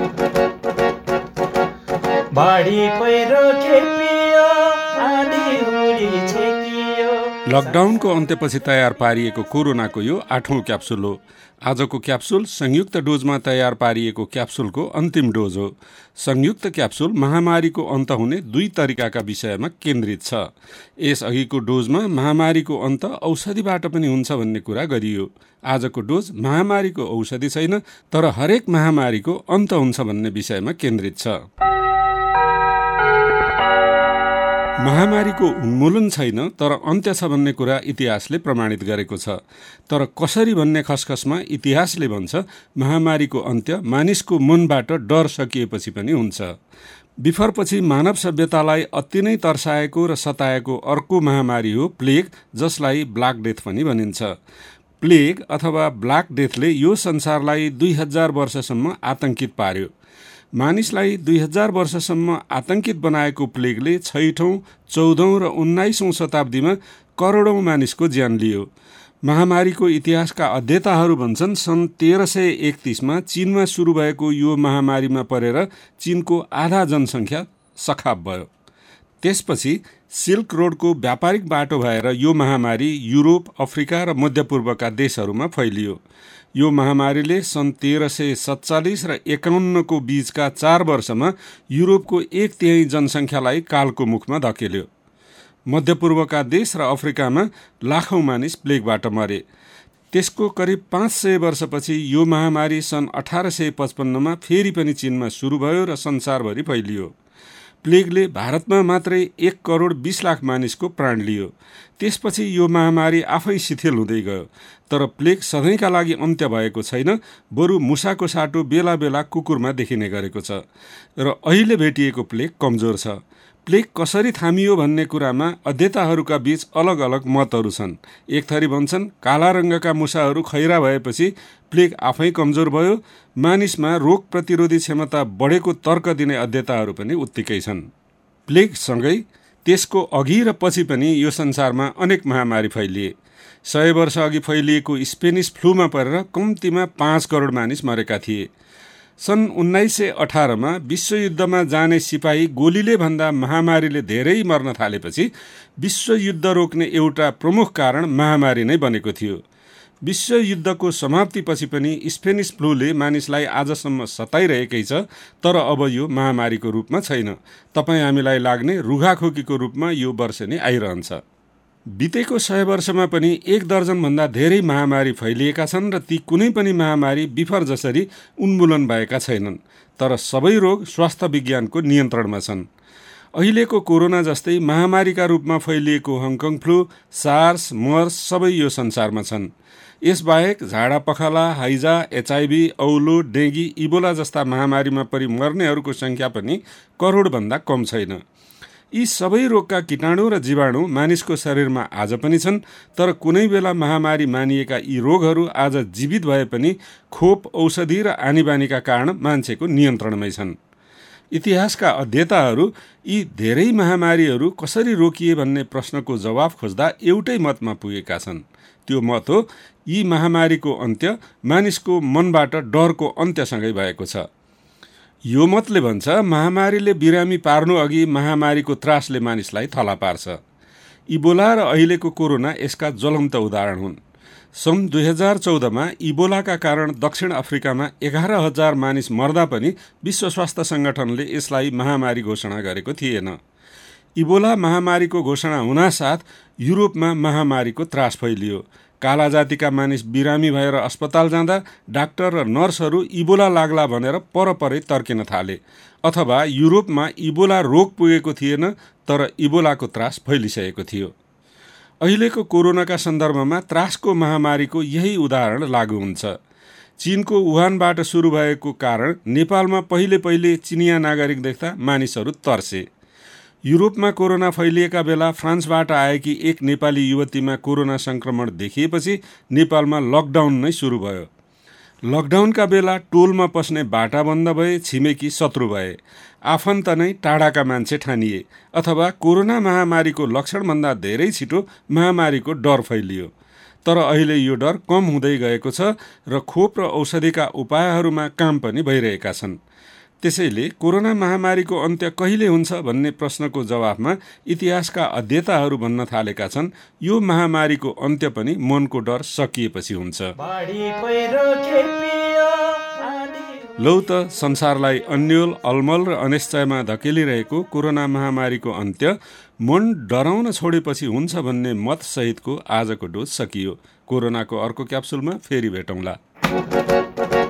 बाढी पहिरो खेपियो, आँधी हुरी छेकियो। लकडाउनको अन्त्यपछि तयार पारिएको कोरोनाको यो 8औं क्याप्सुल हो। आजको क्याप्सुल संयुक्त डोजमा तयार पारिएको क्याप्सुलको अन्तिम डोज हो। संयुक्त क्याप्सुल महामारीको अन्त हुने 2 तरिकाका विषयमा केन्द्रित छ। यसअघिको डोजमा महामारीको अन्त औषधिबाट पनि हुन्छ भन्ने कुरा गरियो। आजको डोज महामारीको औषधि छैन, तर हरेक महामारीको अन्त हुन्छ भन्ने विषयमा केन्द्रित छ। महामारीको उन्मूलन छैन, तर अन्त्य छ भन्ने कुरा इतिहासले प्रमाणित गरेको छ। तर कसरी भन्ने खसखसमा इतिहासले भन्छ महामारीको अन्त्य मानिसको मनबाट डर सकिएपछि पनि हुन्छ। विफरपछि मानव सभ्यतालाई अति नै तर्साएको र सताएको अर्को महामारी हो प्लेग, जसलाई ब्ल्याक डेथ पनि भनिन्छ। प्लेग अथवा ब्ल्याक डेथले यो संसारलाई 2000 वर्षसम्म आतंकित पार्यो। मानिसलाई 2000 वर्षसम्म आतंकित बनाएको प्लेगले 6औं, 14औं र 19औं शताब्दीमा करोडौं मानिसको ज्यान लियो। महामारीको इतिहासका अध्येताहरू भन्छन् सन् 1331मा चीनमा सुरु भएको यो महामारीमा परेर चीनको आधा जनसङ्ख्या सखाप भयो। त्यसपछि सिल्क रोडको व्यापारिक बाटो भएर यो महामारी युरोप, अफ्रिका र मध्यपूर्वका देशहरूमा फैलियो। यो महामारीले सन् 1347 र 51को बीचका 4 वर्षमा युरोपको 1/3 जनसङ्ख्यालाई कालको मुखमा धकेल्यो। मध्यपूर्वका देश र अफ्रिकामा लाखौं मानिस प्लेगबाट मरे। त्यसको करिब 500 वर्षपछि यो महामारी सन् 1855मा फेरि पनि चीनमा सुरु भयो र संसारभरि फैलियो। प्लेगले भारतमा मात्रै 1,20,00,000 मानिसको प्राण लियो। त्यसपछि यो महामारी आफै शिथिल हुँदै गयो। तर प्लेग सधैँका लागि अन्त्य भएको छैन, बरु मुसाको साटो बेला बेला कुकुरमा देखिने गरेको छ र अहिले भेटिएको प्लेग कमजोर छ। प्लेग कसरी थामियो भन्ने कुरामा अध्येताहरूका बीच अलग अलग मतहरू छन्। एक थरी भन्छन् काला रङ्गका मुसाहरू खैरा भएपछि प्लेग आफै कमजोर भयो। मानिसमा रोग प्रतिरोधी क्षमता बढेको तर्क दिने अध्येताहरू पनि उत्तिकै छन्। प्लेगसँगै त्यसको अघि र पछि पनि यो संसारमा अनेक महामारी फैलिए। 100 वर्ष अघि फैलिएको स्पेनिस फ्लूमा परेर कम्तीमा 5 करोड मानिस मरेका थिए। सन् 1918मा विश्वयुद्धमा जाने सिपाही गोलीले भन्दा महामारीले धेरै मर्न थालेपछि विश्वयुद्ध रोक्ने एउटा प्रमुख कारण महामारी नै बनेको थियो। विश्वयुद्धको समाप्तिपछि पनि स्पेनिस फ्लूले मानिसलाई आजसम्म सताइरहेकै छ, तर अब यो महामारीको रूपमा छैन। तपाईँ हामीलाई लाग्ने रुघाखोकीको रूपमा यो वर्ष नै आइरहन्छ। बितेको 100 वर्षमा पनि 1 दर्जनभन्दा धेरै महामारी फैलिएका छन् र ती कुनै पनि महामारी विफर जसरी उन्मूलन भएका छैनन्। तर सबै रोग स्वास्थ्य विज्ञानको नियन्त्रणमा छन्। अहिलेको कोरोना जस्तै महामारीका रूपमा फैलिएको हङकङ फ्लू, सार्स, मर्स सबै यो संसारमा छन्। यसबाहेक झाडा पखाला, हैजा, HIV, औलो, डेङ्गी, इबोला जस्ता महामारीमा परि मर्नेहरूको सङ्ख्या पनि करोडभन्दा कम छैन। यी सबै रोगका कीटाणु र जीवाणु मानिसको शरीरमा आज पनि छन्, तर कुनै बेला महामारी मानिएका यी रोगहरू आज जीवित भए पनि खोप, औषधि र आनीबानीका कारण मान्छेको नियन्त्रणमै छन्। इतिहासका अध्येताहरू यी धेरै महामारीहरू कसरी रोकिए भन्ने प्रश्नको जवाफ खोज्दा एउटै मतमा पुगेका छन्। त्यो मत हो यी महामारीको अन्त्य मानिसको मनबाट डरको अन्त्यसँगै भएको छ। यो मतले भन्छ महामारीले बिरामी पार्नु अघि महामारीको त्रासले मानिसलाई थला पार्छ। इबोला र अहिलेको कोरोना यसका ज्वलन्त उदाहरण हुन्। सन् 2014मा इबोलाका कारण दक्षिण अफ्रिकामा 11,000 मानिस मर्दा पनि विश्व स्वास्थ्य सङ्गठनले यसलाई महामारी घोषणा गरेको थिएन। इबोला महामारीको घोषणा हुनासाथ युरोपमा महामारीको त्रास फैलियो। काला जातिका मानिस बिरामी भएर अस्पताल जाँदा डाक्टर र नर्सहरू इबोला लाग्ला भनेर परपरै तर्किन थाले। अथवा युरोपमा इबोला रोग पुगेको थिएन, तर इबोलाको त्रास फैलिसकेको थियो। अहिलेको कोरोनाका सन्दर्भमा त्रासको महामारीको यही उदाहरण लागू हुन्छ। चीनको वुहानबाट सुरु भएको कारण नेपालमा पहिले चिनिया नागरिक देख्दा मानिसहरू तर्से। युरोपमा कोरोना फैलिएका बेला फ्रान्सबाट आएकी एक नेपाली युवतीमा कोरोना संक्रमण देखिएपछि नेपालमा लकडाउन नै सुरु भयो। लकडाउनका बेला टोलमा पस्ने बाटा बन्द भए, छिमेकी शत्रु भए, आफन्त नै टाढाका मान्छे ठानिए, अथवा कोरोना महामारीको लक्षणभन्दा धेरै छिटो महामारीको डर फैलियो। तर अहिले यो डर कम हुँदै गएको छ र खोप र औषधिका उपायहरूमा काम पनि भइरहेका छन्। त्यसैले कोरोना महामारीको अन्त्य कहिले हुन्छ भन्ने प्रश्नको जवाफमा इतिहासका अध्येताहरू भन्न थालेका छन्, यो महामारीको अन्त्य पनि मनको डर सकिएपछि हुन्छ। लौ त संसारलाई अन्यल अलमल र अनिश्चयमा धकेलिरहेको कोरोना महामारीको अन्त्य मन डराउन छोडेपछि हुन्छ भन्ने मतसहितको आजको डोज सकियो। कोरोनाको अर्को क्याप्सुलमा फेरि भेटौँला।